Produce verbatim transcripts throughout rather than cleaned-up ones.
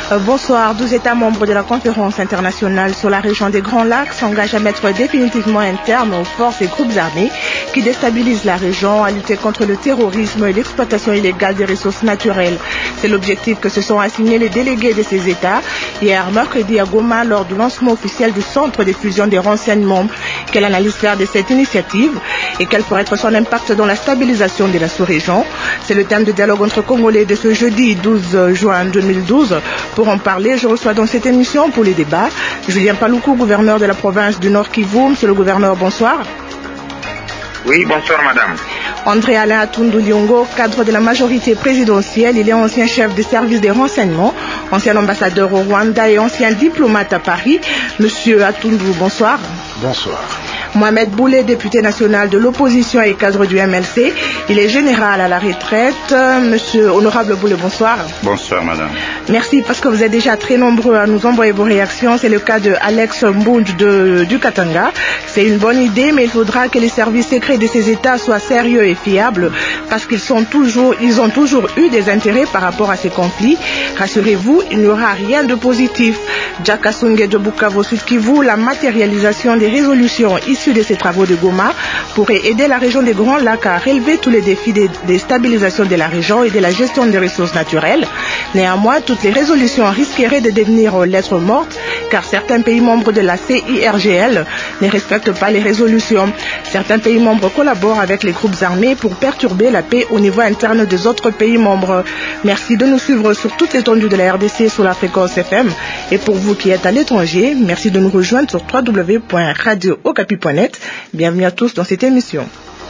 Euh, bonsoir. douze États membres de la conférence internationale sur la région des Grands Lacs s'engagent à mettre définitivement un terme aux forces et groupes armés qui déstabilisent la région, à lutter contre le terrorisme et l'exploitation illégale des ressources naturelles. C'est l'objectif que se sont assignés les délégués de ces États hier mercredi à Goma lors du lancement officiel du Centre de fusion des renseignements. Quelle analyse faire de cette initiative et quel pourrait être son impact dans la stabilisation de la sous-région? C'est le thème de dialogue entre Congolais de ce jeudi douze juin deux mille douze. Pour en parler, je reçois dans cette émission pour les débats Julien Paluku, gouverneur de la province du Nord Kivu. Monsieur le gouverneur, bonsoir. Oui, bonsoir madame. André Alain Atundu Liongo, cadre de la majorité présidentielle, il est ancien chef de service des renseignements, ancien ambassadeur au Rwanda et ancien diplomate à Paris. Monsieur Atundu, bonsoir. Bonsoir. Mohamed Boulé, député national de l'opposition et cadre du M L C, il est général à la retraite. Monsieur Honorable Boulé, bonsoir. Bonsoir madame. Merci parce que vous êtes déjà très nombreux à nous envoyer vos réactions. C'est le cas de Alex Mbunj de, du Katanga. C'est une bonne idée, mais il faudra que les services secrets de ces États soient sérieux et fiables parce qu'ils sont toujours, ils ont toujours eu des intérêts par rapport à ces conflits. Rassurez-vous, il n'y aura rien de positif. Jack Asungé de Bukavu Sud Kivu, la matérialisation des résolutions issues de ces travaux de Goma pourrait aider la région des Grands Lacs à relever tous les défis de, de stabilisation de la région et de la gestion des ressources naturelles. Néanmoins, toutes les résolutions risqueraient de devenir lettres mortes car certains pays membres de la C I R G L ne respectent pas les résolutions. Certains pays membres collaborent avec les groupes armés pour perturber la paix au niveau interne des autres pays membres. Merci de nous suivre sur toute l'étendue de la R D C sur la fréquence F M. Et pour vous qui êtes à l'étranger, merci de nous rejoindre sur w w w point radio okapi point net. Bienvenue à tous dans cette émission.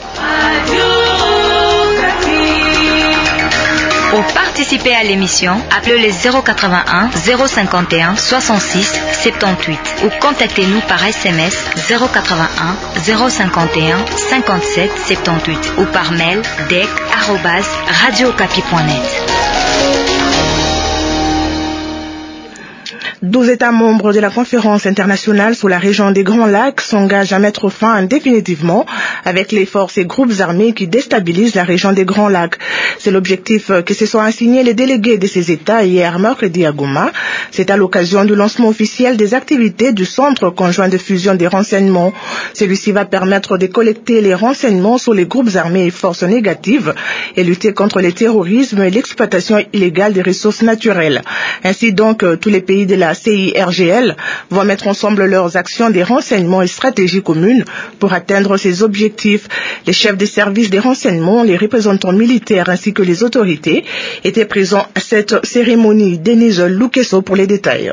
Pour participer à l'émission, appelez le zéro quatre-vingt-un zéro cinquante et un soixante-six soixante-dix-huit ou contactez-nous par S M S zéro quatre-vingt-un zéro cinquante et un cinquante-sept soixante-dix-huit ou par mail d e c arobase radio okapi point net. douze États membres de la conférence internationale sur la région des Grands Lacs s'engagent à mettre fin définitivement avec les forces et groupes armés qui déstabilisent la région des Grands Lacs. C'est l'objectif que se sont assignés les délégués de ces États hier mercredi à Goma. C'est à l'occasion du lancement officiel des activités du Centre conjoint de fusion des renseignements. Celui-ci va permettre de collecter les renseignements sur les groupes armés et forces négatives et lutter contre le terrorisme et l'exploitation illégale des ressources naturelles. Ainsi donc, tous les pays de la C I R G L vont mettre ensemble leurs actions des renseignements et stratégies communes pour atteindre ces objectifs. Les chefs des services des renseignements, les représentants militaires ainsi que les autorités étaient présents à cette cérémonie. Denise Lukeso pour les détails.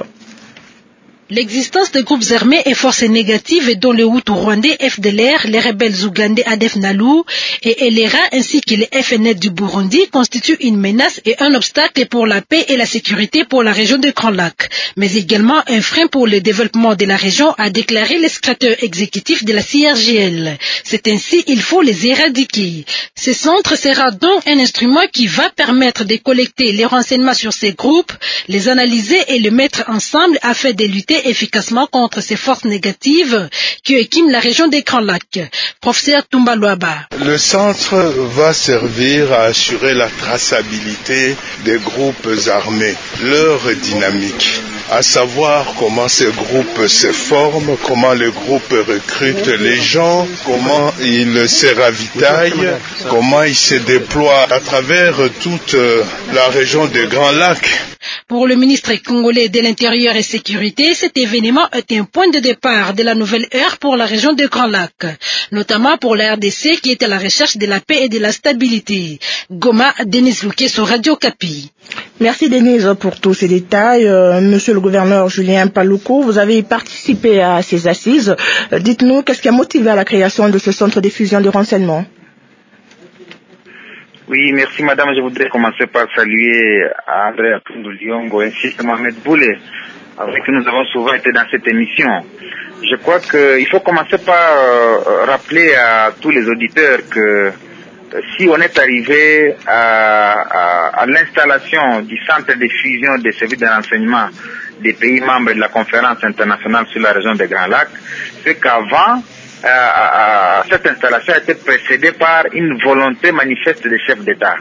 L'existence de groupes armés et forces négatives dont le Hutu rwandais F D L R, les rebelles ougandais A D F Nalu et L R A ainsi que les F N L du Burundi constituent une menace et un obstacle pour la paix et la sécurité pour la région de Grands Lacs, mais également un frein pour le développement de la région, a déclaré le secrétaire exécutif de la C I R G L. C'est ainsi, il faut les éradiquer. Ce centre sera donc un instrument qui va permettre de collecter les renseignements sur ces groupes, les analyser et les mettre ensemble afin de lutter efficacement contre ces forces négatives qui équiment la région des Grands Lacs. Professeur Toumba Luaba. Le centre va servir à assurer la traçabilité des groupes armés, leur dynamique, à savoir comment ces groupes se forment, comment les groupes recrutent les gens, comment ils se ravitaillent, comment ils se déploient à travers toute la région des Grands Lacs. Pour le ministre congolais de l'Intérieur et Sécurité, cet événement est un point de départ de la nouvelle ère pour la région des Grands Lacs, notamment pour la R D C qui est à la recherche de la paix et de la stabilité. Goma, Denise Louquet sur Radio Kapi. Merci Denise pour tous ces détails. Euh, Monsieur le gouverneur Julien Paluku, vous avez participé à ces assises. Euh, dites-nous, qu'est-ce qui a motivé à la création de ce centre de fusion de renseignement? Oui, merci madame. Je voudrais commencer par saluer André Atundu Liongo ainsi que Mohamed Boulé, avec qui nous avons souvent été dans cette émission. Je crois qu'il faut commencer par euh, rappeler à tous les auditeurs que euh, si on est arrivé à, à, à l'installation du centre de fusion des services de renseignement des pays membres de la conférence internationale sur la région des Grands Lacs, c'est qu'avant, Euh, euh, cette installation a été précédée par une volonté manifeste des chefs d'État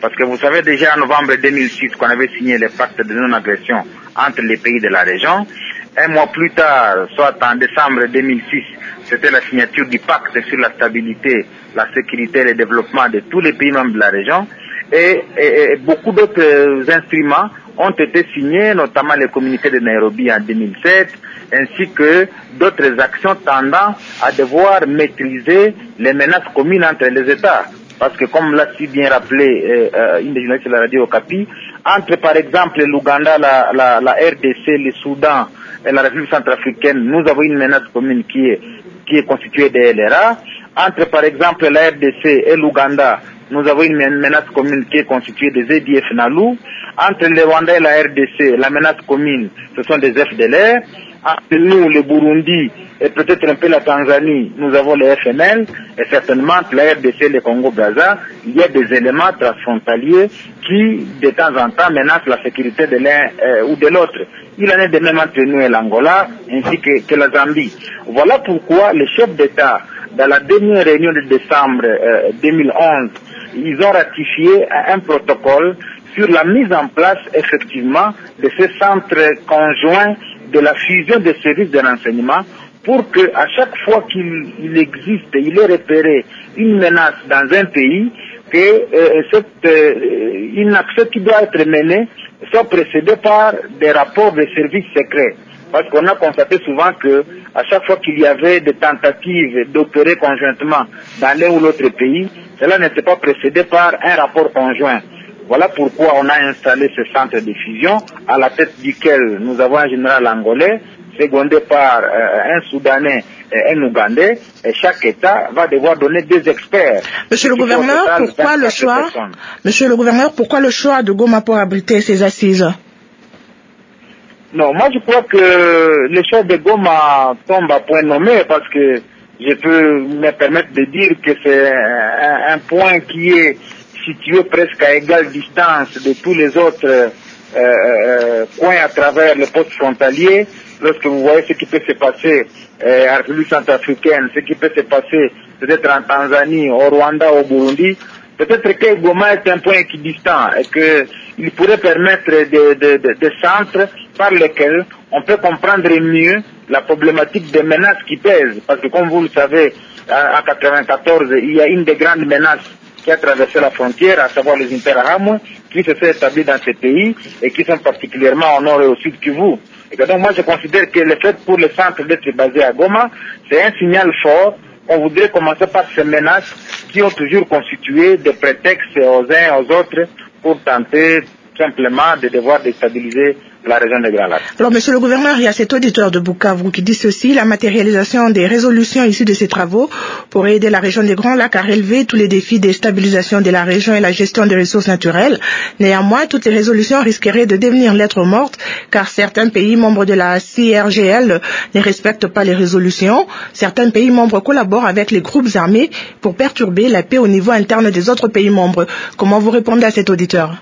Parce que vous savez déjà en novembre deux mille six qu'on avait signé le pacte de non-agression entre les pays de la région. Un mois plus tard, soit en décembre deux mille six, c'était la signature du pacte sur la stabilité, la sécurité et le développement de tous les pays membres de la région. Et, et, et beaucoup d'autres instruments ont été signés, notamment les communiqués de Nairobi en deux mille sept, ainsi que d'autres actions tendant à devoir maîtriser les menaces communes entre les États. Parce que comme l'a si bien rappelé euh, une des journalistes de la radio Okapi, entre par exemple l'Ouganda, la, la, la R D C, le Soudan et la République centrafricaine, nous avons une menace commune qui est, qui est constituée des L R A. Entre par exemple la R D C et l'Ouganda, nous avons une menace commune qui est constituée des A D F Nalu. Entre le Rwanda et la R D C, la menace commune, ce sont des F D L R. Entre nous, le Burundi et peut-être un peu la Tanzanie, nous avons les F N L. Et certainement, entre la R D C et le Congo-Braza, il y a des éléments transfrontaliers qui, de temps en temps, menacent la sécurité de l'un euh, ou de l'autre. Il en est de même entre nous et l'Angola, ainsi que, que la Zambie. Voilà pourquoi les chefs d'État, dans la dernière réunion de décembre euh, deux mille onze, ils ont ratifié un protocole sur la mise en place, effectivement, de ces centres conjoints de la fusion des services de renseignement pour que, à chaque fois qu'il il existe, il est repéré une menace dans un pays, que euh, cette, euh, une action qui doit être menée soit précédée par des rapports de services secrets. Parce qu'on a constaté souvent que, à chaque fois qu'il y avait des tentatives d'opérer conjointement dans l'un ou l'autre pays, cela n'était pas précédé par un rapport conjoint. Voilà pourquoi on a installé ce centre de fusion, à la tête duquel nous avons un général angolais, secondé par euh, un Soudanais et un Ougandais, et chaque État va devoir donner des experts. Monsieur le gouverneur, pourquoi le choix Monsieur le gouverneur, pourquoi le choix de Goma pour abriter ces assises? Non, moi je crois que le choix de Goma tombe à point nommé, parce que je peux me permettre de dire que c'est un, un point qui est situé presque à égale distance de tous les autres euh, euh, coins à travers le poste frontalier. Lorsque vous voyez ce qui peut se passer euh, en République centrafricaine, ce qui peut se passer peut-être en Tanzanie, au Rwanda, au Burundi, peut-être que Goma est un point équidistant et qu'il pourrait permettre des de, de, de centres par lesquels on peut comprendre mieux la problématique des menaces qui pèsent. Parce que comme vous le savez, en mille neuf cent quatre-vingt-quatorze, il y a une des grandes menaces qui a traversé la frontière, à savoir les Interahamwe, qui se sont établis dans ces pays et qui sont particulièrement au nord et au sud que vous. Et que donc moi je considère que le fait pour le centre d'être basé à Goma, c'est un signal fort. On voudrait commencer par ces menaces qui ont toujours constitué des prétextes aux uns et aux autres pour tenter simplement de devoir déstabiliser la région des Grands Lacs. Alors, monsieur le gouverneur, il y a cet auditeur de Bukavu qui dit ceci: la matérialisation des résolutions issues de ces travaux pourrait aider la région des Grands Lacs à relever tous les défis de stabilisation de la région et la gestion des ressources naturelles. Néanmoins, toutes les résolutions risqueraient de devenir lettres mortes, car certains pays membres de la C I R G L ne respectent pas les résolutions. Certains pays membres collaborent avec les groupes armés pour perturber la paix au niveau interne des autres pays membres. Comment vous répondez à cet auditeur?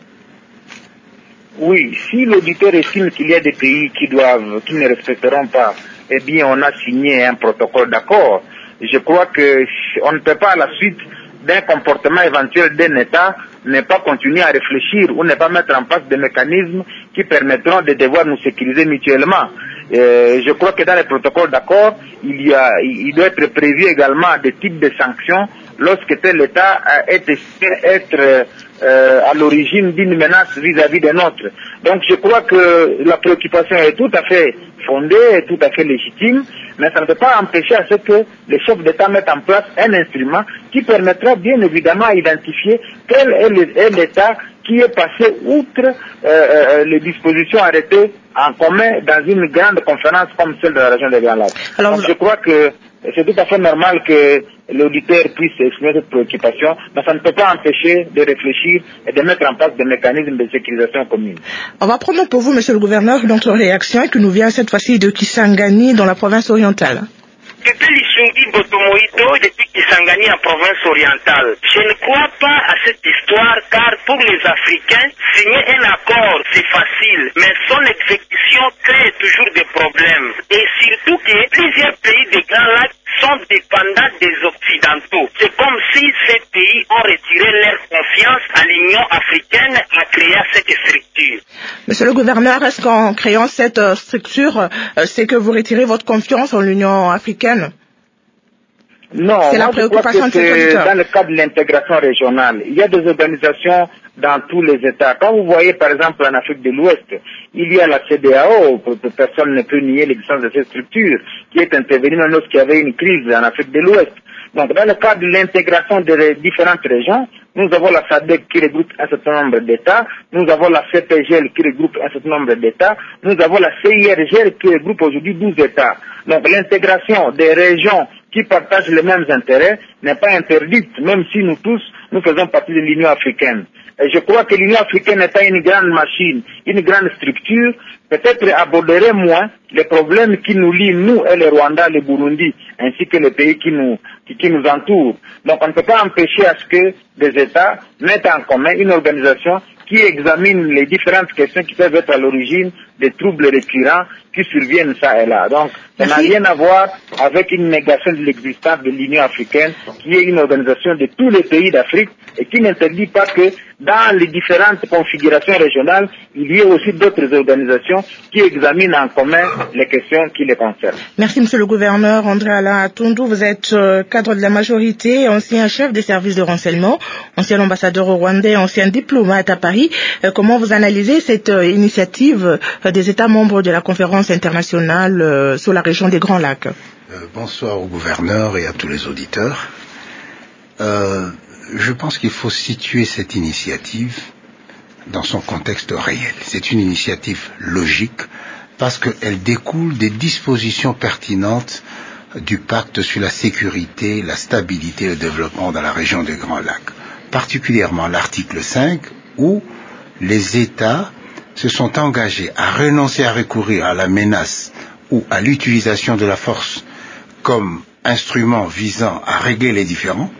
Oui, si l'auditeur estime qu'il y a des pays qui doivent, qui ne respecteront pas, eh bien, on a signé un protocole d'accord. Je crois que on ne peut pas, à la suite d'un comportement éventuel d'un État, ne pas continuer à réfléchir ou ne pas mettre en place des mécanismes qui permettront de devoir nous sécuriser mutuellement. Euh, je crois que dans les protocoles d'accord, il y a, il doit être prévu également des types de sanctions lorsque tel État est estimé être euh, à l'origine d'une menace vis-à-vis de notre. Donc je crois que la préoccupation est tout à fait fondée et tout à fait légitime, mais ça ne peut pas empêcher à ce que les chefs d'État mettent en place un instrument qui permettra bien évidemment à identifier quel est l'État qui est passé outre euh, euh, les dispositions arrêtées en commun dans une grande conférence comme celle de la région des Grands Lacs. Alors, donc je crois que c'est tout à fait normal que l'auditeur puisse exprimer cette préoccupation, mais ça ne peut pas empêcher de réfléchir et de mettre en place des mécanismes de sécurisation commune. On va prendre pour vous, monsieur le gouverneur, notre réaction qui nous vient cette fois-ci de Kisangani dans la province orientale. C'était l'Issungi Botomoïto depuis Kisangani en province orientale. Je ne crois pas à cette histoire car pour les Africains, signer un accord c'est facile, mais son exécution crée toujours des problèmes. Et surtout que plusieurs pays des Grands Lacs sont sont dépendants des Occidentaux. C'est comme si ces pays ont retiré leur confiance à l'Union africaine à créer cette structure. Monsieur le gouverneur, est-ce qu'en créant cette structure, c'est que vous retirez votre confiance en l'Union africaine? Non, c'est la moi, préoccupation je crois que de c'est dans le cadre de l'intégration régionale. Il y a des organisations dans tous les États. Quand vous voyez par exemple en Afrique de l'Ouest, il y a la C E D E A O, personne ne peut nier l'existence de cette structure, qui est intervenue lorsqu'il y avait une crise en Afrique de l'Ouest. Donc dans le cadre de l'intégration des différentes régions, nous avons la S A D C qui regroupe un certain nombre d'États, nous avons la C P G L qui regroupe un certain nombre d'États, nous avons la C I R G L qui regroupe aujourd'hui douze États. Donc l'intégration des régions qui partagent les mêmes intérêts n'est pas interdite, même si nous tous, nous faisons partie de l'Union africaine. Et je crois que l'Union africaine étant une grande machine, une grande structure, peut-être aborderait moins les problèmes qui nous lient, nous et le Rwanda, le Burundi, ainsi que les pays qui nous, qui, qui nous entourent. Donc on ne peut pas empêcher à ce que des États mettent en commun une organisation qui examine les différentes questions qui peuvent être à l'origine des troubles récurrents qui surviennent ça et là. Donc, ça n'a rien à voir avec une négation de l'existence de l'Union africaine, qui est une organisation de tous les pays d'Afrique et qui n'interdit pas que dans les différentes configurations régionales, il y ait aussi d'autres organisations qui examinent en commun les questions qui les concernent. Merci, monsieur le gouverneur André Alain Atundu. Vous êtes euh, cadre de la majorité, ancien chef des services de renseignement, ancien ambassadeur au Rwanda, ancien diplomate à Paris. Euh, comment vous analysez cette euh, initiative euh, des États membres de la conférence internationale euh, sur la région des Grands Lacs? euh, Bonsoir au gouverneur et à tous les auditeurs. Euh, je pense qu'il faut situer cette initiative dans son contexte réel. C'est une initiative logique parce qu'elle découle des dispositions pertinentes du pacte sur la sécurité, la stabilité et le développement dans la région des Grands Lacs, particulièrement l'article cinq où les États se sont engagés à renoncer à recourir à la menace ou à l'utilisation de la force comme instrument visant à régler les différends.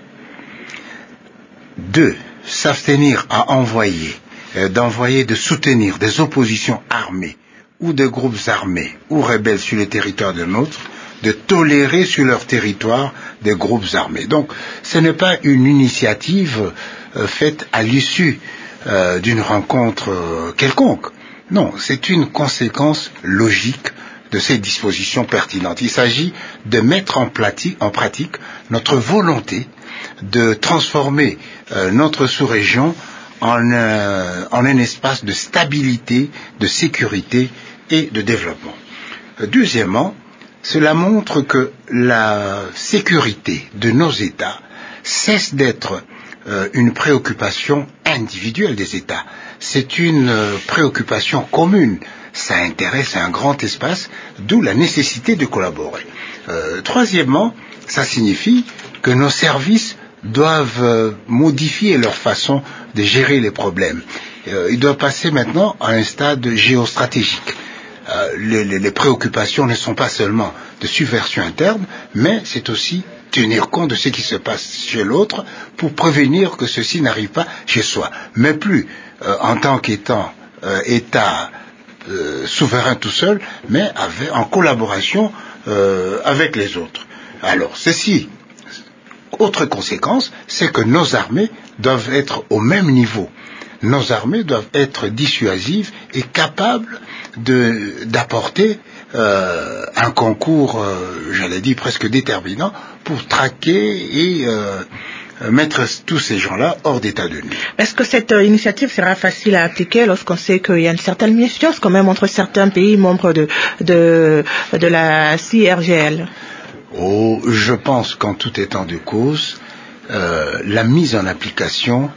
Deux, s'abstenir à envoyer, euh, d'envoyer, de soutenir des oppositions armées ou des groupes armés ou rebelles sur le territoire d'un autre, de tolérer sur leur territoire des groupes armés. Donc, ce n'est pas une initiative euh, faite à l'issue euh, d'une rencontre euh, quelconque. Non, c'est une conséquence logique de ces dispositions pertinentes. Il s'agit de mettre en pratique, en pratique notre volonté de transformer euh, notre sous-région en, euh, en un espace de stabilité, de sécurité et de développement. Euh, deuxièmement, cela montre que la sécurité de nos États cesse d'être euh, une préoccupation individuelle des États. C'est une euh, préoccupation commune. Ça intéresse un grand espace, d'où la nécessité de collaborer. Euh, troisièmement, ça signifie que nos services doivent euh, modifier leur façon de gérer les problèmes. Euh, ils doivent passer maintenant à un stade géostratégique. Euh, les, les, les préoccupations ne sont pas seulement de subversion interne, mais c'est aussi tenir compte de ce qui se passe chez l'autre pour prévenir que ceci n'arrive pas chez soi. Mais plus euh, en tant qu'étant euh, État euh, souverain tout seul, mais avec, en collaboration euh, avec les autres. Alors, ceci, autre conséquence, c'est que nos armées doivent être au même niveau. Nos armées doivent être dissuasives et capables de, d'apporter euh, un concours, euh, j'allais dire presque déterminant, pour traquer et euh, mettre tous ces gens-là hors d'état de nuire. Est-ce que cette euh, initiative sera facile à appliquer lorsqu'on sait qu'il y a une certaine méfiance quand même entre certains pays membres de, de, de la C I R G L? Oh, je pense qu'en tout état de cause, euh, la mise en application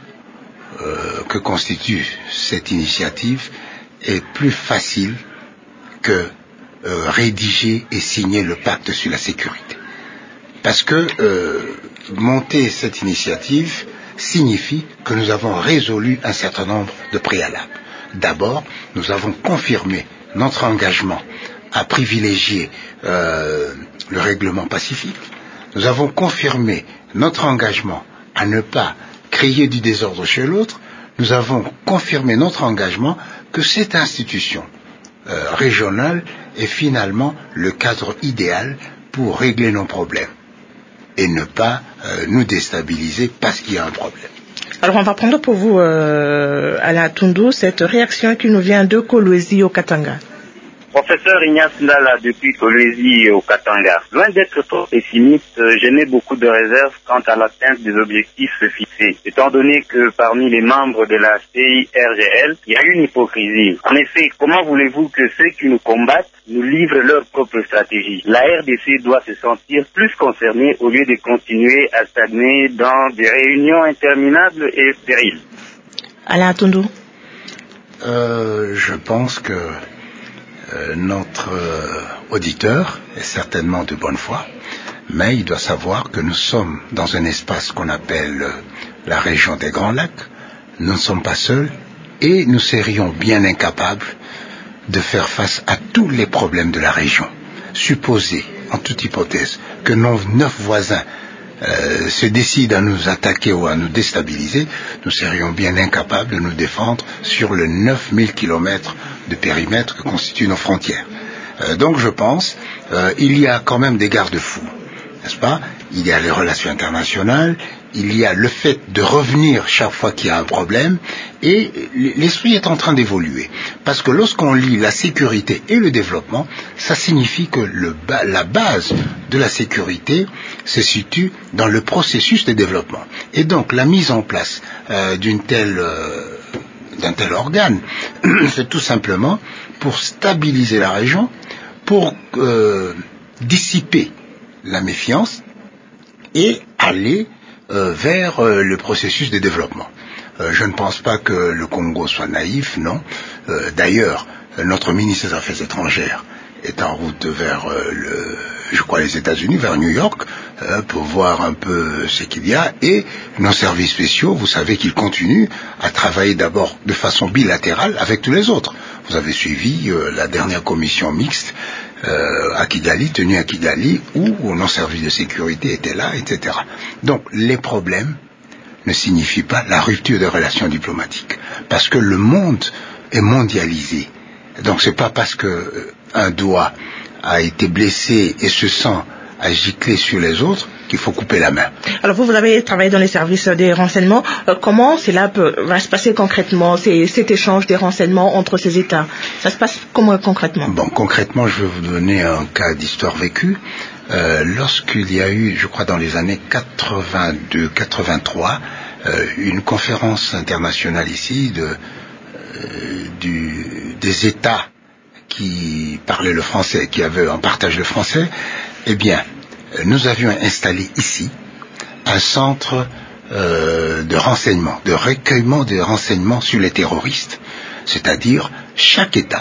euh, que constitue cette initiative est plus facile que euh, rédiger et signer le pacte sur la sécurité. Parce que euh, monter cette initiative signifie que nous avons résolu un certain nombre de préalables. D'abord, nous avons confirmé notre engagement à privilégier euh, le règlement pacifique. Nous avons confirmé notre engagement à ne pas créer du désordre chez l'autre. Nous avons confirmé notre engagement que cette institution euh, régionale est finalement le cadre idéal pour régler nos problèmes. et ne pas euh, nous déstabiliser parce qu'il y a un problème. Alors on va prendre pour vous, euh, Alain Tundu, cette réaction qui nous vient de Kolwezi au Katanga. Professeur Ignace Ndala depuis Kolwezi au Katanga. Loin d'être trop pessimiste, je n'ai beaucoup de réserves quant à l'atteinte des objectifs fixés, étant donné que parmi les membres de la C I R G L, il y a une hypocrisie. En effet, comment voulez-vous que ceux qui nous combattent nous livrent leur propre stratégie? La R D C doit se sentir plus concernée au lieu de continuer à stagner dans des réunions interminables et stériles. Alain Tundu. Euh, je pense que Euh, notre euh, auditeur est certainement de bonne foi, mais il doit savoir que nous sommes dans un espace qu'on appelle euh, la région des Grands Lacs. Nous ne sommes pas seuls et nous serions bien incapables de faire face à tous les problèmes de la région. Supposer, en toute hypothèse, que nos neuf voisins euh, se décident à nous attaquer ou à nous déstabiliser, nous serions bien incapables de nous défendre sur les neuf mille kilomètres de périmètre que constituent nos frontières. Euh, donc je pense, euh, il y a quand même des garde-fous, n'est-ce pas? Il y a les relations internationales, il y a le fait de revenir chaque fois qu'il y a un problème, et l'esprit est en train d'évoluer. Parce que lorsqu'on lit la sécurité et le développement, ça signifie que le, la base de la sécurité se situe dans le processus de développement. Et donc la mise en place euh, d'une telle... Euh, d'un tel organe, c'est tout simplement pour stabiliser la région, pour euh, dissiper la méfiance et aller euh, vers euh, le processus de développement. Euh, je ne pense pas que le Congo soit naïf, non. Euh, d'ailleurs, notre ministre des Affaires étrangères est en route vers euh, le, je crois les États-Unis, vers New York, euh, pour voir un peu ce qu'il y a. Et nos services spéciaux, vous savez qu'ils continuent à travailler d'abord de façon bilatérale avec tous les autres. Vous avez suivi euh, la dernière commission mixte euh, à Kigali, tenue à Kigali, où nos services de sécurité étaient là, et cetera. Donc les problèmes ne signifient pas la rupture des relations diplomatiques, parce que le monde est mondialisé. Donc c'est pas parce que euh, un doigt a été blessé et se sent à gicler sur les autres qu'il faut couper la main. Alors vous, vous avez travaillé dans les services des renseignements. Euh, comment cela peut, va se passer concrètement, ces, cet échange des renseignements entre ces États? Ça se passe comment concrètement? Bon, concrètement, je vais vous donner un cas d'histoire vécue. Euh, lorsqu'il y a eu, je crois dans les années quatre-vingt-deux quatre-vingt-trois, euh, une conférence internationale ici de, euh, du, des États qui parlaient le français, qui avaient un partage le français, eh bien, nous avions installé ici un centre euh, de renseignement, de recueillement de renseignements sur les terroristes. C'est-à-dire, chaque État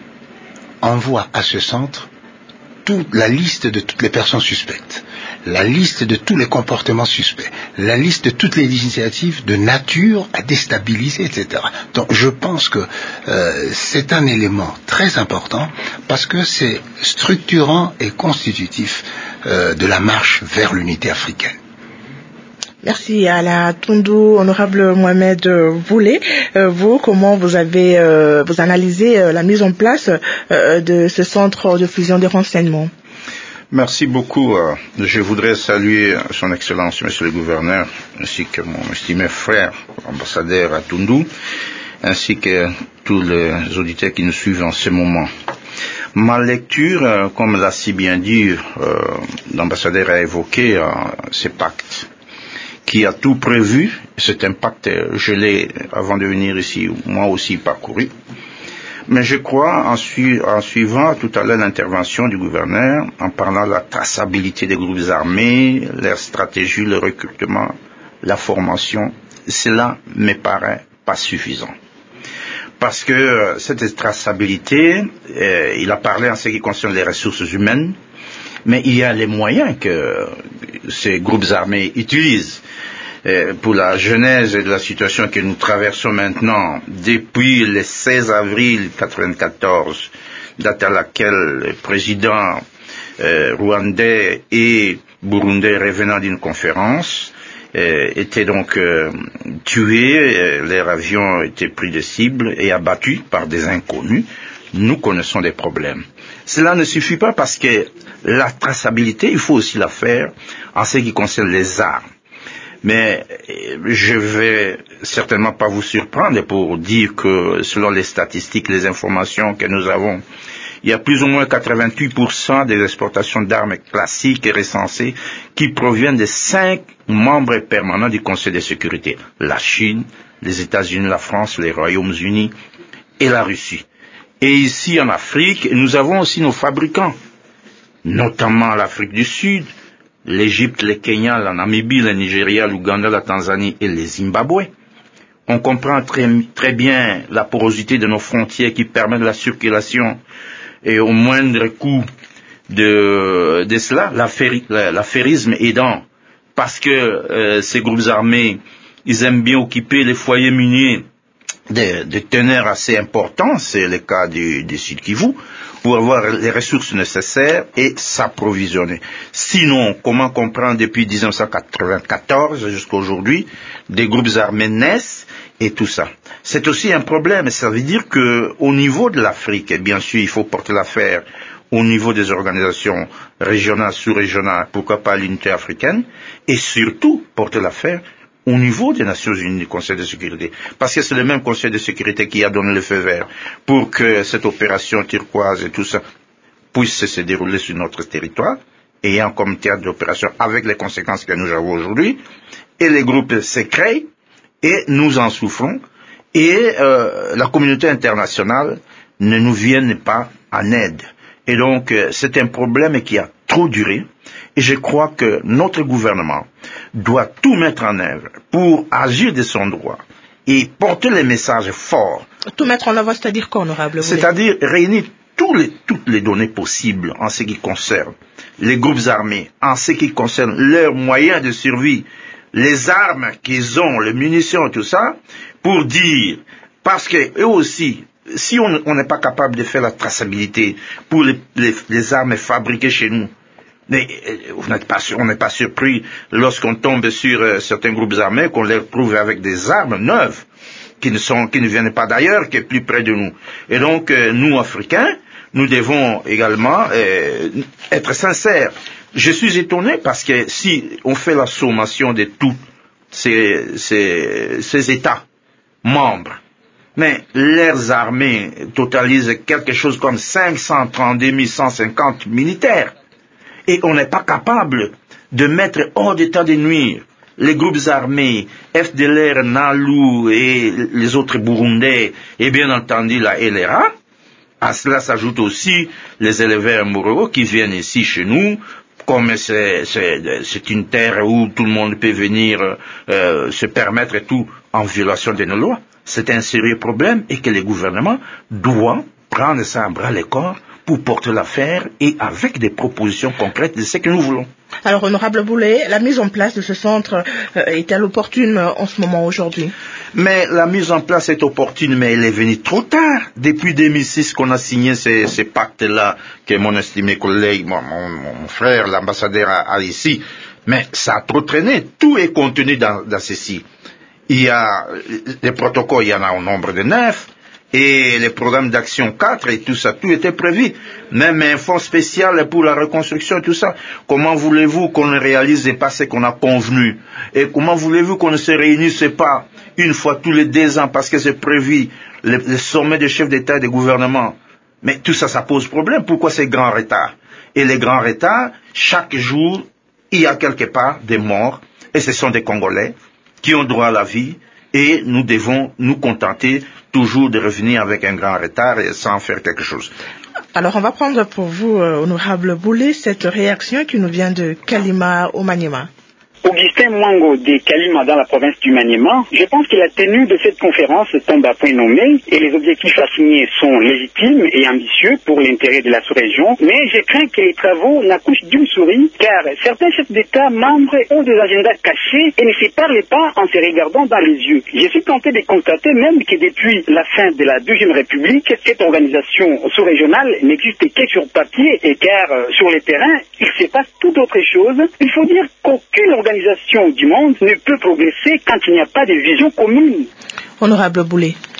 envoie à ce centre toute la liste de toutes les personnes suspectes, la liste de tous les comportements suspects, la liste de toutes les initiatives de nature à déstabiliser, et cetera. Donc je pense que euh, c'est un élément très important parce que c'est structurant et constitutif euh, de la marche vers l'unité africaine. Merci à la Tundu, honorable Mohamed Boulé. Euh, vous, comment vous avez euh, vous analysez euh, la mise en place euh, de ce centre de fusion des renseignements? Merci beaucoup. Je voudrais saluer son Excellence, Monsieur le Gouverneur, ainsi que mon estimé frère, ambassadeur à Tundu, ainsi que tous les auditeurs qui nous suivent en ce moment. Ma lecture, comme l'a si bien dit euh, l'ambassadeur a évoqué, euh, ces pactes qui a tout prévu. Cet impact, je l'ai, avant de venir ici, moi aussi parcouru. Mais je crois, en, su, en suivant tout à l'heure l'intervention du gouverneur, en parlant de la traçabilité des groupes armés, leur stratégie, le recrutement, la formation, cela me paraît pas suffisant. Parce que euh, cette traçabilité, euh, il a parlé en ce qui concerne les ressources humaines, mais il y a les moyens que ces groupes armés utilisent. Pour la genèse de la situation que nous traversons maintenant, depuis le seize avril quatre-vingt-quatorze, date à laquelle le président euh, rwandais et burundais revenant d'une conférence euh, étaient donc euh, tués, euh, leurs avions étaient pris de cible et abattus par des inconnus. Nous connaissons des problèmes. Cela ne suffit pas parce que La traçabilité, il faut aussi la faire en ce qui concerne les armes. Mais je vais certainement pas vous surprendre pour dire que selon les statistiques, les informations que nous avons, il y a plus ou moins quatre-vingt-huit pour cent des exportations d'armes classiques et recensées qui proviennent des cinq membres permanents du Conseil de sécurité. La Chine, les États-Unis, la France, les Royaumes-Unis et la Russie. Et ici en Afrique, nous avons aussi nos fabricants, notamment l'Afrique du Sud, l'Égypte, le Kenya, la Namibie, le Nigeria, l'Ouganda, la Tanzanie et le Zimbabwe. On comprend très, très bien la porosité de nos frontières qui permet la circulation et au moindre coût de, de cela, l'affairisme aidant, parce que euh, ces groupes armés, ils aiment bien occuper les foyers miniers de, de teneurs assez importants, c'est le cas du, du Sud Kivu, pour avoir les ressources nécessaires et s'approvisionner. Sinon, comment comprendre depuis dix-neuf cent quatre-vingt-quatorze jusqu'à aujourd'hui, des groupes armés naissent et tout ça. C'est aussi un problème, ça veut dire que au niveau de l'Afrique, et bien sûr, il faut porter l'affaire au niveau des organisations régionales, sous-régionales, pourquoi pas l'unité africaine, et surtout porter l'affaire au niveau des Nations Unies, du Conseil de sécurité. Parce que c'est le même Conseil de sécurité qui a donné le feu vert pour que cette opération turquoise et tout ça puisse se dérouler sur notre territoire, ayant comme théâtre d'opération avec les conséquences que nous avons aujourd'hui, et les groupes se créent, et nous en souffrons, et euh, la communauté internationale ne nous vient pas en aide. Et donc, euh, c'est un problème qui a trop duré, et je crois que notre gouvernement doit tout mettre en œuvre pour agir de son droit et porter les messages forts. Tout mettre en œuvre, c'est-à-dire quoi, honorable? C'est-à-dire réunir tous les, toutes les données possibles en ce qui concerne les groupes armés, en ce qui concerne leurs moyens de survie, les armes qu'ils ont, les munitions, tout ça, pour dire, parce que eux aussi, si on n'est pas capable de faire la traçabilité pour les, les, les armes fabriquées chez nous, mais vous n'êtes pas, on n'est pas surpris lorsqu'on tombe sur euh, certains groupes armés qu'on les retrouve avec des armes neuves qui ne sont, qui ne viennent pas d'ailleurs, qui est plus près de nous. Et donc euh, nous Africains, nous devons également euh, être sincères. Je suis étonné parce que si on fait la sommation de tous ces, ces, ces États membres, mais leurs armées totalisent quelque chose comme cinq cent trente-deux mille cent cinquante militaires. Et on n'est pas capable de mettre hors d'état de nuire les groupes armés, F D L R, Nalu et les autres Burundais, et bien entendu la L R A. À cela s'ajoutent aussi les éleveurs Mororo qui viennent ici chez nous, comme c'est, c'est, c'est une terre où tout le monde peut venir euh, se permettre tout en violation de nos lois. C'est un sérieux problème et que le gouvernement doit prendre ça en bras le corps pour porter l'affaire et avec des propositions concrètes de ce que nous voulons. Alors, honorable Boulet, la mise en place de ce centre euh, est-elle opportune euh, en ce moment aujourd'hui? Mais la mise en place est opportune, mais elle est venue trop tard. Depuis deux mille six qu'on a signé ces, ces pactes-là, que mon estimé collègue, mon, mon, mon frère, l'ambassadeur a, a ici. Mais ça a trop traîné. Tout est contenu dans, dans ceci. Il y a les protocoles, il y en a au nombre de neuf. Et les programmes d'action quatre et tout ça, tout était prévu. Même un fonds spécial pour la reconstruction et tout ça. Comment voulez-vous qu'on ne réalise pas ce qu'on a convenu? Et comment voulez-vous qu'on ne se réunisse pas une fois tous les deux ans parce que c'est prévu le, le sommet des chefs d'État et de gouvernement? Mais tout ça, ça pose problème. Pourquoi ces grands retards? Et les grands retards, chaque jour, il y a quelque part des morts. Et ce sont des Congolais qui ont droit à la vie. Et nous devons nous contenter toujours de revenir avec un grand retard et sans faire quelque chose. Alors, on va prendre pour vous, euh, honorable Boulet, cette réaction qui nous vient de Kalima au Maniema. Augustin Mwango de Kalima dans la province du Maniema, je pense que la tenue de cette conférence tombe à point nommé et les objectifs assignés sont légitimes et ambitieux pour l'intérêt de la sous-région, mais je crains que les travaux n'accouchent d'une souris car certains chefs d'État membres ont des agendas cachés et ne se parlent pas en se regardant dans les yeux. Je suis tenté de constater même que depuis la fin de la Deuxième République, cette organisation sous-régionale n'existe que sur papier et car euh, sur le terrain, il se passe tout autre chose. Il faut dire qu'aucune organisation du monde ne peut progresser quand il n'y a pas de vision commune. Honorable Boulet.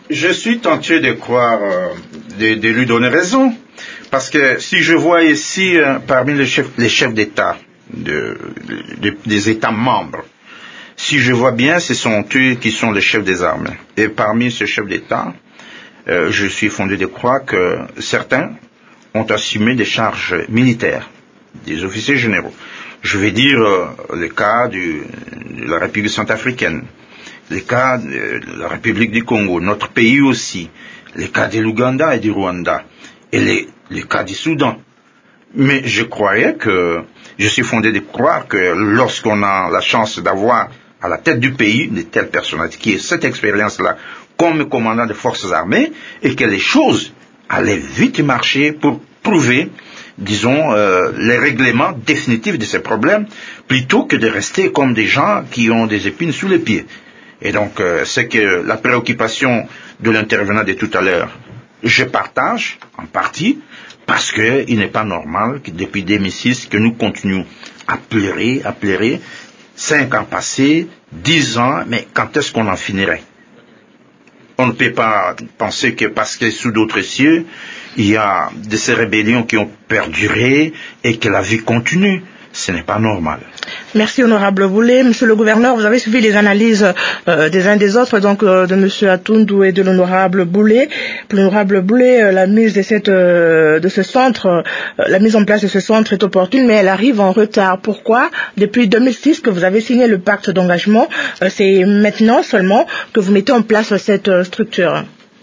Je suis tenté de croire, euh, de, de lui donner raison, parce que si je vois ici, euh, parmi les chefs, les chefs d'État, de, de, des États membres, si je vois bien, ce sont eux qui sont les chefs des armées. Et parmi ces chefs d'État, euh, je suis fondé de croire que certains ont assumé des charges militaires, des officiers généraux. Je vais dire euh, le cas du, de la République centrafricaine, le cas de la République du Congo, notre pays aussi, les cas de l'Ouganda et du Rwanda, et les, les cas du Soudan. Mais je croyais que, je suis fondé de croire que lorsqu'on a la chance d'avoir à la tête du pays de telles personnalités qui aient cette expérience-là comme commandant des forces armées, et que les choses allaient vite marcher pour prouver, disons, euh, les règlements définitifs de ces problèmes, plutôt que de rester comme des gens qui ont des épines sous les pieds. Et donc, euh, c'est que la préoccupation de l'intervenant de tout à l'heure, je partage en partie, parce qu'il n'est pas normal que depuis deux mille six, que nous continuions à pleurer, à pleurer, cinq ans passés, dix ans, mais quand est-ce qu'on en finirait? On ne peut pas penser que parce que sous d'autres cieux, il y a de ces rébellions qui ont perduré et que la vie continue. Ce n'est pas normal. Merci, honorable Boulé. Monsieur le gouverneur, vous avez suivi les analyses euh, des uns des autres, donc euh, de monsieur Atundu et de l'honorable Boulé. Pour l'honorable Boulé, euh, la mise de, cette, euh, de ce centre, euh, la mise en place de ce centre est opportune, mais elle arrive en retard. Pourquoi? Depuis deux mille six que vous avez signé le pacte d'engagement, euh, c'est maintenant seulement que vous mettez en place cette euh, structure.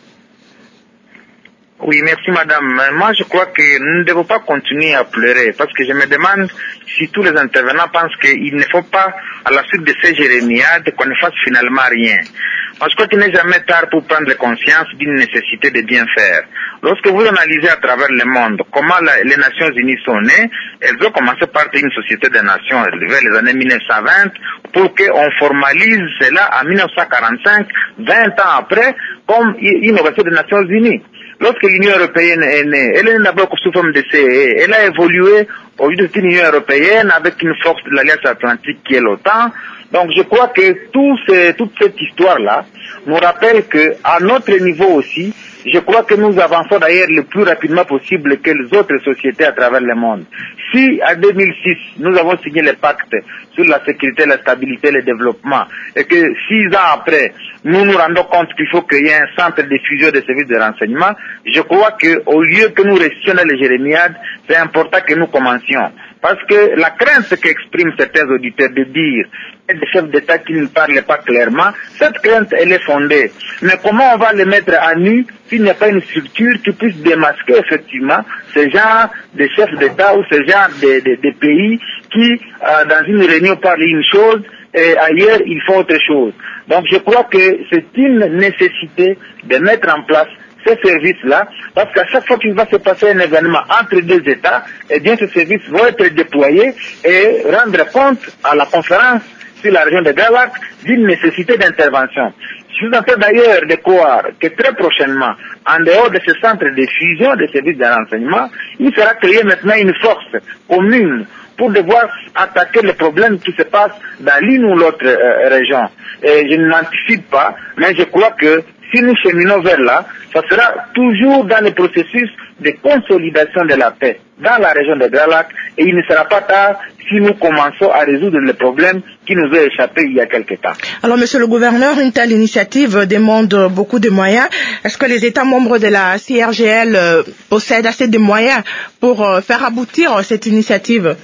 Oui, merci madame. Moi, je crois que nous ne devons pas continuer à pleurer parce que je me demande si tous les intervenants pensent qu'il ne faut pas, à la suite de ces jérémiades, qu'on ne fasse finalement rien. Moi, je crois qu'il n'est jamais tard pour prendre conscience d'une nécessité de bien faire. Lorsque vous analysez à travers le monde comment la, les Nations Unies sont nées, elles ont commencé par une société des nations vers les années mille neuf cent vingt pour qu'on formalise cela en mille neuf cent quarante-cinq, vingt ans après, comme une organisation des Nations Unies. Lorsque l'Union européenne est née, elle est née d'abord sous forme de C E E. Elle a évolué au lieu d'une Union européenne avec une force de l'Alliance Atlantique qui est l'OTAN. Donc je crois que tout ce, toute cette histoire-là nous rappelle qu'à notre niveau aussi, je crois que nous avançons d'ailleurs le plus rapidement possible que les autres sociétés à travers le monde. Si à deux mille six, nous avons signé le pacte sur la sécurité, la stabilité et le développement, et que six ans après, nous nous rendons compte qu'il faut qu'il y ait un centre de fusion des services de renseignement, je crois qu'au lieu que nous restions dans les jérémiades, c'est important que nous commencions. Parce que la crainte qu'expriment certains auditeurs de dire des chefs d'État qui ne parlent pas clairement, cette crainte, elle est fondée. Mais comment on va les mettre à nu s'il n'y a pas une structure qui puisse démasquer effectivement ce genre de chefs d'État ou ce genre de, de, de pays qui, euh, dans une réunion, parlent une chose et ailleurs, ils font autre chose. Donc je crois que c'est une nécessité de mettre en place ces services-là, parce qu'à chaque fois qu'il va se passer un événement entre deux États, eh bien ces services vont être déployés et rendre compte à la conférence sur la région de Grand Lac d'une nécessité d'intervention. Je suis en train d'ailleurs de croire que très prochainement, en dehors de ce centre de fusion des services de renseignement, il sera créé maintenant une force commune pour devoir attaquer les problèmes qui se passent dans l'une ou l'autre euh, région. Et je n'anticipe pas, mais je crois que si nous cheminons vers là, ça sera toujours dans le processus de consolidation de la paix dans la région de Grand Lac, et il ne sera pas tard si nous commençons à résoudre les problèmes qui nous ont échappé il y a quelque temps. Alors, monsieur le gouverneur, une telle initiative demande beaucoup de moyens. Est-ce que les États membres de la C I R G L euh, possèdent assez de moyens pour euh, faire aboutir cette initiative?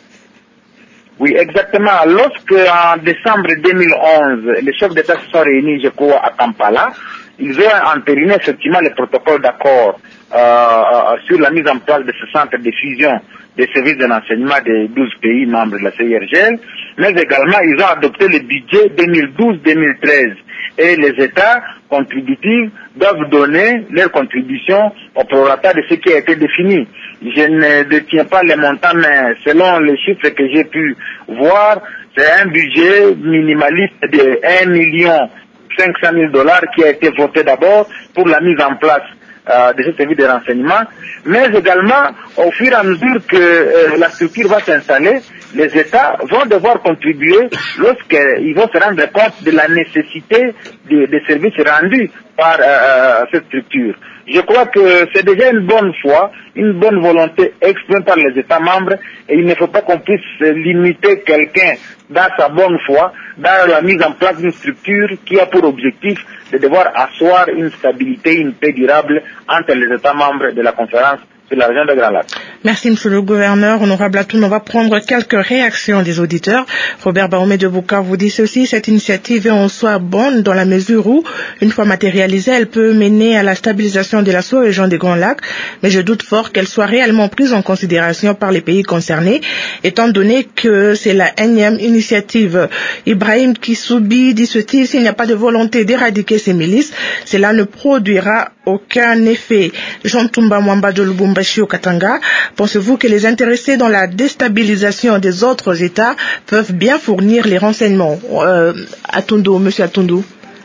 Oui, exactement. Lorsque, en décembre deux mille onze, les chefs d'État se sont réunis, je crois, à Kampala, ils ont entériné effectivement le protocole d'accord euh, sur la mise en place de ce centre de fusion des services de renseignement des douze pays membres de la C I R G L, mais également ils ont adopté le budget deux mille douze deux mille treize. Et les États contributifs doivent donner leur contribution au prorata de ce qui a été défini. Je ne détiens pas les montants, mais selon les chiffres que j'ai pu voir, c'est un budget minimaliste de un million cinq cent mille dollars qui a été voté d'abord pour la mise en place euh, de ce service de renseignement, mais également, au fur et à mesure que euh, la structure va s'installer, les États vont devoir contribuer lorsqu'ils vont se rendre compte de la nécessité des de services rendus par euh, cette structure. Je crois que c'est déjà une bonne foi, une bonne volonté exprimée par les États membres et il ne faut pas qu'on puisse limiter quelqu'un dans sa bonne foi, dans la mise en place d'une structure qui a pour objectif de devoir asseoir une stabilité, une paix durable entre les États membres de la conférence sur la région de Grand Lac. Merci, Monsieur le Gouverneur. Honorable Atoun, on va prendre quelques réactions des auditeurs. Robert Baoumé de Bouka vous dit ceci: cette initiative est en soi bonne dans la mesure où, une fois matérialisée, elle peut mener à la stabilisation de la sous-région des Grands Lacs, mais je doute fort qu'elle soit réellement prise en considération par les pays concernés, étant donné que c'est la énième initiative. Ibrahim Kissoubi dit ceci: s'il n'y a pas de volonté d'éradiquer ces milices, cela ne produira aucun effet. Jean Toumba Mwamba de Lubumbashi au Katanga, pensez-vous que les intéressés dans la déstabilisation des autres États peuvent bien fournir les renseignements? euh, Atondo, Monsieur Atondo.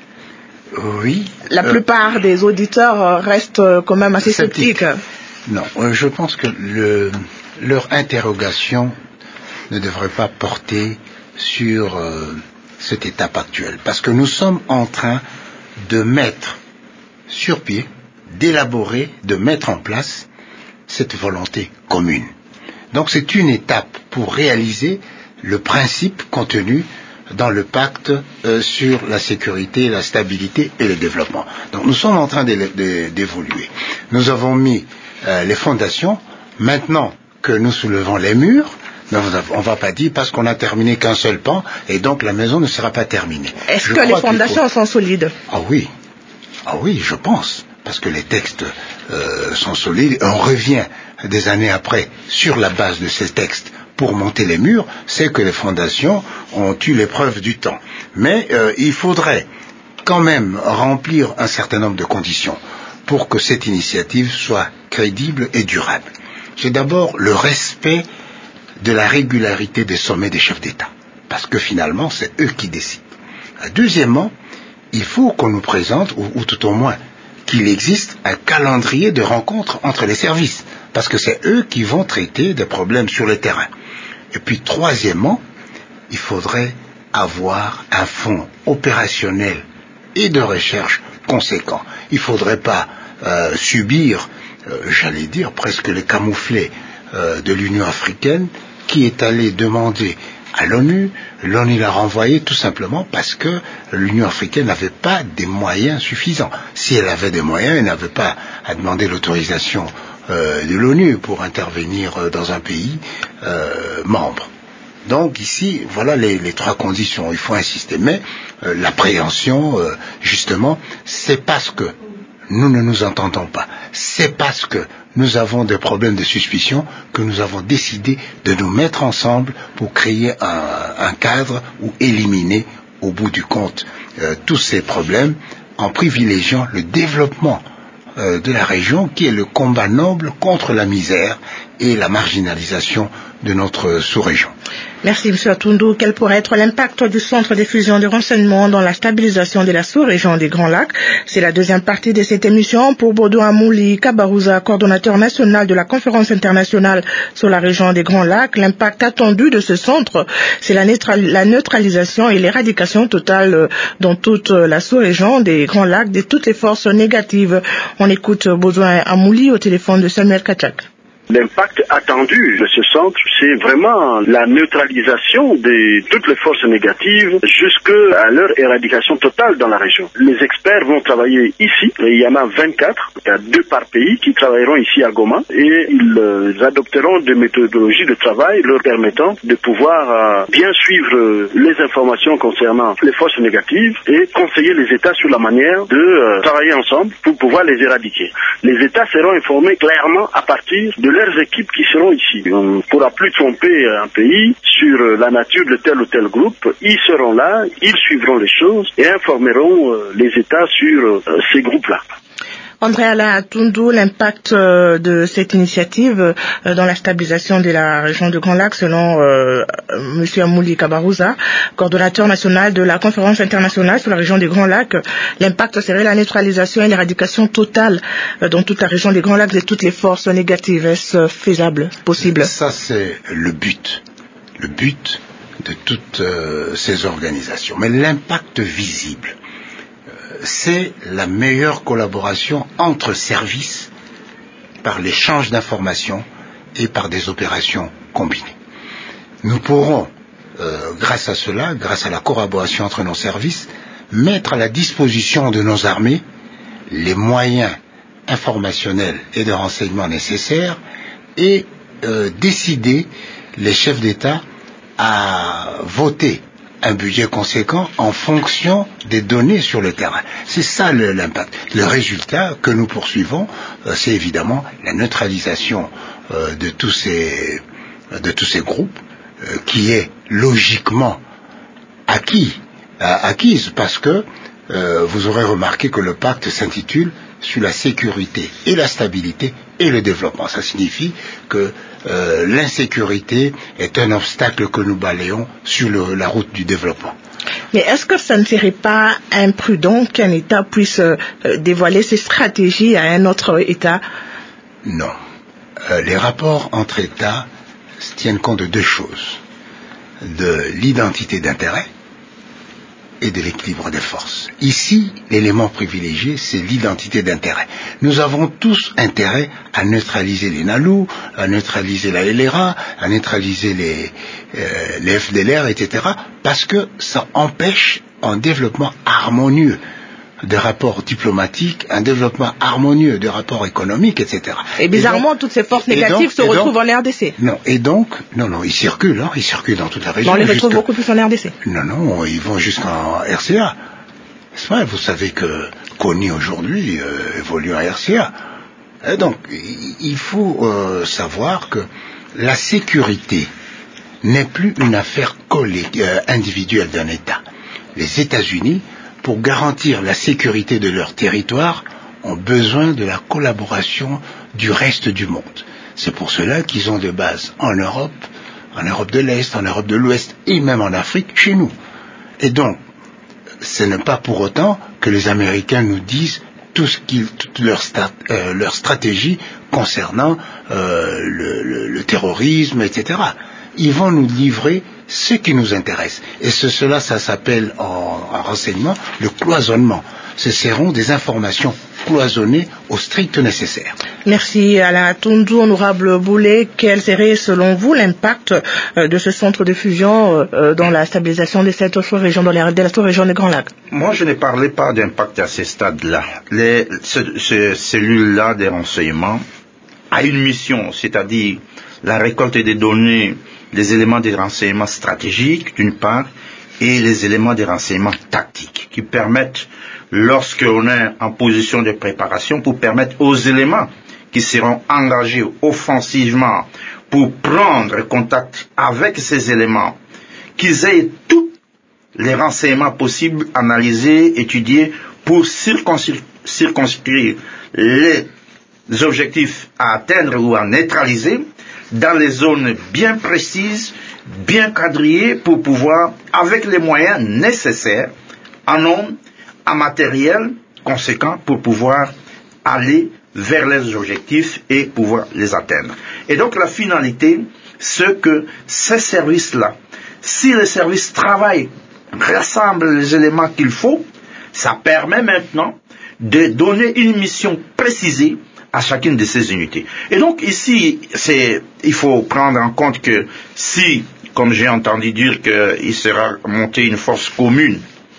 Oui. La euh, plupart des auditeurs restent quand même assez sceptiques. sceptiques. Non, euh, je pense que le, leur interrogation ne devrait pas porter sur euh, cette étape actuelle, parce que nous sommes en train de mettre sur pied, d'élaborer, de mettre en place cette volonté commune. Donc c'est une étape pour réaliser le principe contenu dans le pacte euh, sur la sécurité, la stabilité et le développement. Donc nous sommes en train d'évoluer. Nous avons mis euh, les fondations. Maintenant que nous soulevons les murs, on ne va pas dire parce qu'on a terminé qu'un seul pan et donc la maison ne sera pas terminée. Est-ce Je que les fondations faut... sont solides? Ah oui. Ah oui, je pense, parce que les textes euh, sont solides. On revient des années après sur la base de ces textes pour monter les murs, c'est que les fondations ont eu l'épreuve du temps. Mais euh, il faudrait quand même remplir un certain nombre de conditions pour que cette initiative soit crédible et durable. C'est d'abord le respect de la régularité des sommets des chefs d'État, parce que finalement, c'est eux qui décident. Deuxièmement, il faut qu'on nous présente, ou, ou tout au moins qu'il existe un calendrier de rencontres entre les services, parce que c'est eux qui vont traiter des problèmes sur le terrain. Et puis troisièmement, il faudrait avoir un fonds opérationnel et de recherche conséquent. Il ne faudrait pas euh, subir, euh, j'allais dire, presque les camouflets euh, de l'Union africaine qui est allé demander à l'ONU, l'ONU l'a renvoyé tout simplement parce que l'Union africaine n'avait pas des moyens suffisants. Si elle avait des moyens, elle n'avait pas à demander l'autorisation euh, de l'ONU pour intervenir dans un pays euh, membre. Donc ici, voilà les, les trois conditions. Il faut insister. Mais euh, l'appréhension, euh, justement, c'est parce que nous ne nous entendons pas. C'est parce que nous avons des problèmes de suspicion que nous avons décidé de nous mettre ensemble pour créer un, un cadre ou éliminer au bout du compte euh, tous ces problèmes en privilégiant le développement euh, de la région qui est le combat noble contre la misère et la marginalisation de notre sous-région. Merci, M. Atondo. Quel pourrait être l'impact du Centre de fusion de renseignement dans la stabilisation de la sous-région des Grands Lacs? C'est la deuxième partie de cette émission. Pour Bodo Amouli Kabarouza, coordonnateur national de la Conférence internationale sur la région des Grands Lacs, l'impact attendu de ce centre, c'est la, la neutralisation et l'éradication totale dans toute la sous-région des Grands Lacs de toutes les forces négatives. On écoute Bodo Amouli au téléphone de Samuel Kachak. L'impact attendu de ce centre, c'est vraiment la neutralisation de toutes les forces négatives jusqu'à leur éradication totale dans la région. Les experts vont travailler ici, et il y en a vingt-quatre, il y a deux par pays qui travailleront ici à Goma, et ils euh, adopteront des méthodologies de travail leur permettant de pouvoir euh, bien suivre les informations concernant les forces négatives et conseiller les États sur la manière de euh, travailler ensemble pour pouvoir les éradiquer. Les États seront informés clairement à partir de leurs équipes qui seront ici. On ne pourra plus tromper un pays sur la nature de tel ou tel groupe. Ils seront là, ils suivront les choses et informeront les États sur ces groupes-là. André Alain Atondo, l'impact euh, de cette initiative euh, dans la stabilisation de la région de Grand Lac, selon euh, M. Amouli Kabarouza, coordonnateur national de la Conférence internationale sur la région des Grands Lacs, l'impact serait la neutralisation et l'éradication totale euh, dans toute la région des Grands Lacs de toutes les forces négatives. Est-ce faisable, possible? Ça, c'est le but. le but de toutes euh, ces organisations. Mais l'impact visible, euh, c'est la meilleure collaboration entre services par l'échange d'informations et par des opérations combinées. Nous pourrons, euh, grâce à cela, grâce à la collaboration entre nos services, mettre à la disposition de nos armées les moyens informationnels et de renseignement nécessaires et euh, décider les chefs d'État à voter un budget conséquent en fonction des données sur le terrain. C'est ça le, l'impact. Le résultat que nous poursuivons, euh, c'est évidemment la neutralisation euh, de tous ces de tous ces groupes euh, qui est logiquement acquis, euh, acquise parce que euh, vous aurez remarqué que le pacte s'intitule sur la sécurité et la stabilité et le développement. Ça signifie que euh, l'insécurité est un obstacle que nous balayons sur le, la route du développement. Mais est-ce que ça ne serait pas imprudent qu'un État puisse euh, dévoiler ses stratégies à un autre État? Non. Euh, les rapports entre États tiennent compte de deux choses. De l'identité d'intérêt et de l'équilibre des forces. Ici, l'élément privilégié, c'est l'identité d'intérêt. Nous avons tous intérêt à neutraliser les Nalou, à neutraliser la L R A, à neutraliser les, euh, les F D L R, et cetera, parce que ça empêche un développement harmonieux des rapports diplomatiques, un développement harmonieux des rapports économiques, et cetera. Et bizarrement, et donc, toutes ces forces négatives donc, se retrouvent donc, en R D C. Non, et donc, non, non, ils circulent, hein, ils circulent dans toute la région. On les retrouve beaucoup plus en R D C. Non, non, ils vont jusqu'en R C A. C'est vrai, vous savez que Kony aujourd'hui euh, évolue en R C A. Et donc, il faut euh, savoir que la sécurité n'est plus une affaire collée, euh, individuelle d'un État. Les États-Unis, pour garantir la sécurité de leur territoire, ont besoin de la collaboration du reste du monde. C'est pour cela qu'ils ont des bases en Europe, en Europe de l'Est, en Europe de l'Ouest et même en Afrique, chez nous. Et donc, ce n'est pas pour autant que les Américains nous disent tout ce qu'ils, toute leur, stat, euh, leur stratégie concernant euh, le, le, le terrorisme, et cetera. Ils vont nous livrer ce qui nous intéresse. Et ce, cela, ça s'appelle en, en renseignement le cloisonnement. Ce seront des informations cloisonnées au strict nécessaire. Merci Alain Toundou. Honorable Boulet, quel serait selon vous l'impact euh, de ce centre de fusion euh, dans la stabilisation de cette sous-région, dans la, de la sous-région des Grands Lacs? Moi, je ne parlais pas d'impact à ce stade-là. Les, ce, ce, cellules-là des renseignements a une mission, c'est-à-dire la récolte des données, les éléments des renseignements stratégiques, d'une part, et les éléments des renseignements tactiques, qui permettent, lorsqu'on est en position de préparation, pour permettre aux éléments qui seront engagés offensivement pour prendre contact avec ces éléments, qu'ils aient tous les renseignements possibles analysés, étudiés, pour circonscrire les objectifs à atteindre ou à neutraliser, dans les zones bien précises, bien quadrillées, pour pouvoir, avec les moyens nécessaires, en nombre, en matériel conséquent, pour pouvoir aller vers les objectifs et pouvoir les atteindre. Et donc la finalité, c'est que ces services-là, si les services travaillent, rassemblent les éléments qu'il faut, ça permet maintenant de donner une mission précisée à chacune de ces unités. Et donc ici, c'est, il faut prendre en compte que si, comme j'ai entendu dire qu'il sera monté une force commune,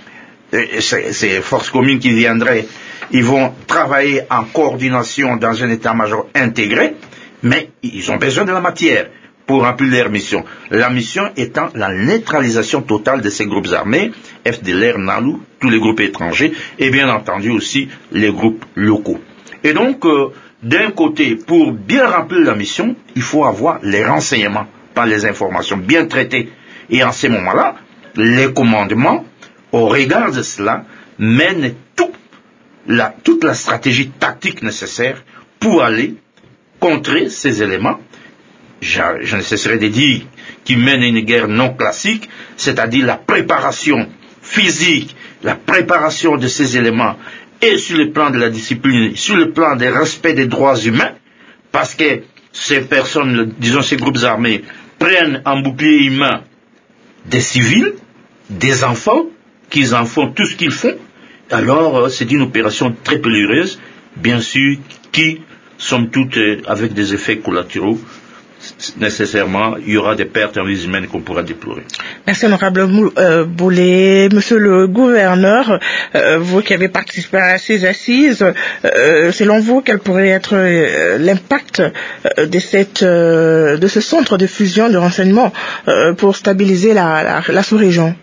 ces, ces forces communes qui viendraient, ils vont travailler en coordination dans un état-major intégré, mais ils ont besoin de la matière pour remplir leur mission. La mission étant la neutralisation totale de ces groupes armés, F D L R, Nalou, tous les groupes étrangers, et bien entendu aussi les groupes locaux. Et donc, euh, d'un côté, pour bien remplir la mission, il faut avoir les renseignements, pas les informations bien traitées. Et en ce moment-là, les commandements, au regard de cela, mènent tout la, toute la stratégie tactique nécessaire pour aller contrer ces éléments. Je, je ne cesserai de dire qu'ils mènent une guerre non classique, c'est-à-dire la préparation physique, la préparation de ces éléments, et sur le plan de la discipline, sur le plan des respects des droits humains, parce que ces personnes, disons ces groupes armés, prennent en bouclier humain des civils, des enfants, qu'ils en font tout ce qu'ils font, alors euh, c'est une opération très périlleuse, bien sûr, qui, somme toute, euh, avec des effets collatéraux, nécessairement, il y aura des pertes en vie humaine qu'on pourra déplorer. Merci, honorable euh, Boulet. Monsieur le gouverneur, euh, vous qui avez participé à ces assises, euh, selon vous, quel pourrait être euh, l'impact euh, de, cette, euh, de ce centre de fusion de renseignement euh, pour stabiliser la, la, la sous-région?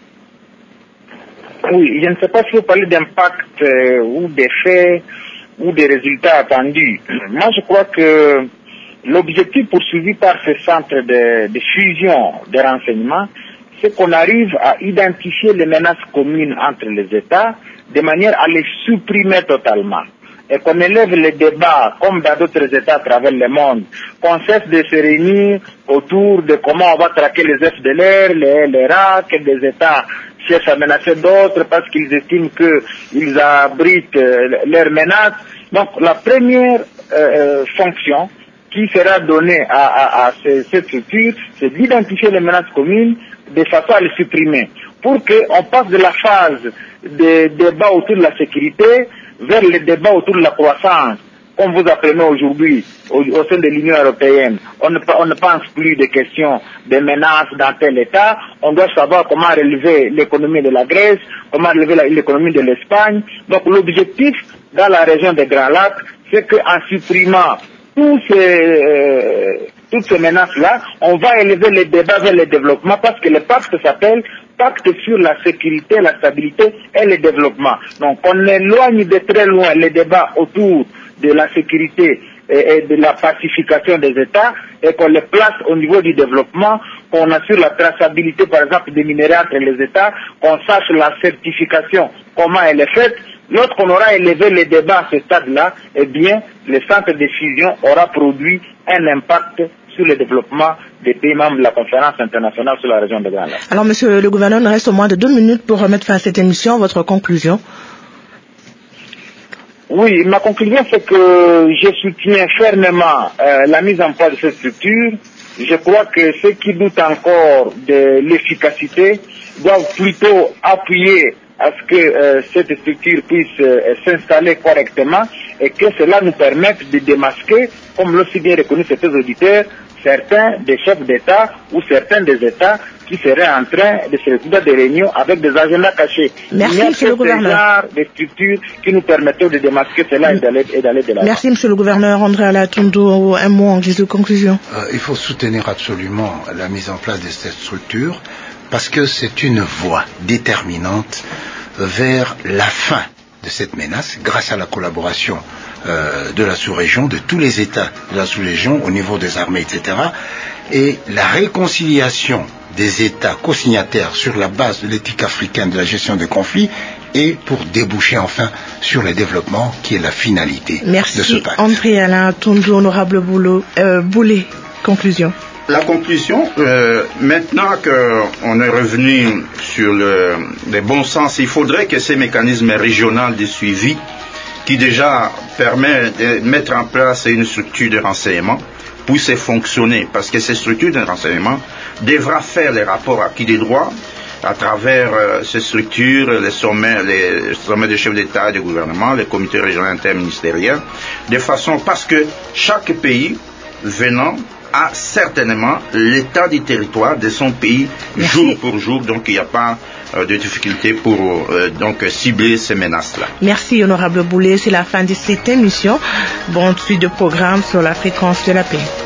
Oui, je ne sais pas si vous parlez d'impact euh, ou d'effets ou des résultats attendus. Moi, je crois que l'objectif poursuivi par ce centre de, de fusion des renseignements, c'est qu'on arrive à identifier les menaces communes entre les États de manière à les supprimer totalement. Et qu'on élève les débats, comme dans d'autres États à travers le monde, qu'on cesse de se réunir autour de comment on va traquer les F D L R, les, les R A, que des États cherchent à menacer d'autres parce qu'ils estiment qu'ils abritent euh, leurs menaces. Donc la première euh, fonction qui sera donnée à, à, à ces, cette structure, c'est d'identifier les menaces communes de façon à les supprimer, pour qu'on passe de la phase des débats autour de la sécurité vers les débats autour de la croissance. Comme vous apprenez aujourd'hui au, au sein de l'Union européenne, on ne, on ne pense plus des questions de menaces dans tel État, on doit savoir comment relever l'économie de la Grèce, comment relever la, l'économie de l'Espagne. Donc l'objectif dans la région des Grands Lacs, c'est qu'en supprimant tous ces, euh, toutes ces menaces-là, on va élever les débats vers le développement parce que le pacte s'appelle Pacte sur la sécurité, la stabilité et le développement. Donc on éloigne de très loin les débats autour de la sécurité et, et de la pacification des États et qu'on les place au niveau du développement, qu'on assure la traçabilité par exemple des minéraux entre les États, qu'on sache la certification, comment elle est faite. Lorsqu'on aura élevé les débats à ce stade-là, eh bien, le centre de fusion aura produit un impact sur le développement des pays membres de la conférence internationale sur la région de Grand Lac. Alors, monsieur le gouverneur, il nous reste au moins de deux minutes pour remettre fin à cette émission. Votre conclusion? Oui, ma conclusion, c'est que je soutiens fermement euh, la mise en place de cette structure. Je crois que ceux qui doutent encore de l'efficacité doivent plutôt appuyer à ce que euh, cette structure puisse euh, s'installer correctement et que cela nous permette de démasquer, comme l'ont si bien reconnu certains auditeurs, certains des chefs d'État ou certains des États qui seraient en train de se retrouver des réunions avec des agendas cachés. Merci, monsieur le gouverneur. Il y a ce genre de structures qui nous permettent de démasquer cela et d'aller, et d'aller de l'avant. Merci, monsieur le gouverneur. André Alatundu, un mot en guise de conclusion. Euh, il faut soutenir absolument la mise en place de cette structure parce que c'est une voie déterminante vers la fin de cette menace grâce à la collaboration euh, de la sous-région, de tous les États de la sous-région au niveau des armées, et cetera. Et la réconciliation des États co-signataires sur la base de l'éthique africaine de la gestion des conflits et pour déboucher enfin sur le développement qui est la finalité Merci, de ce pacte. André Alatundu, honorable Boulot, euh, Boulet, conclusion. La conclusion, euh, maintenant qu'on est revenu sur le, le bon sens, il faudrait que ces mécanismes régionaux de suivi, qui déjà permettent de mettre en place une structure de renseignement, puissent fonctionner, parce que ces structures de renseignement devra faire les rapports acquis des droits à travers euh, ces structures, les sommets, les sommets de chefs d'État et de gouvernement, les comités régionaux interministériels, de façon parce que chaque pays venant a certainement l'état du territoire de son pays. Merci. Jour pour jour, donc il n'y a pas euh, de difficulté pour euh, donc cibler ces menaces-là. Merci, honorable Boulet. C'est la fin de cette émission. Bonne suite de programme sur la fréquence de la paix.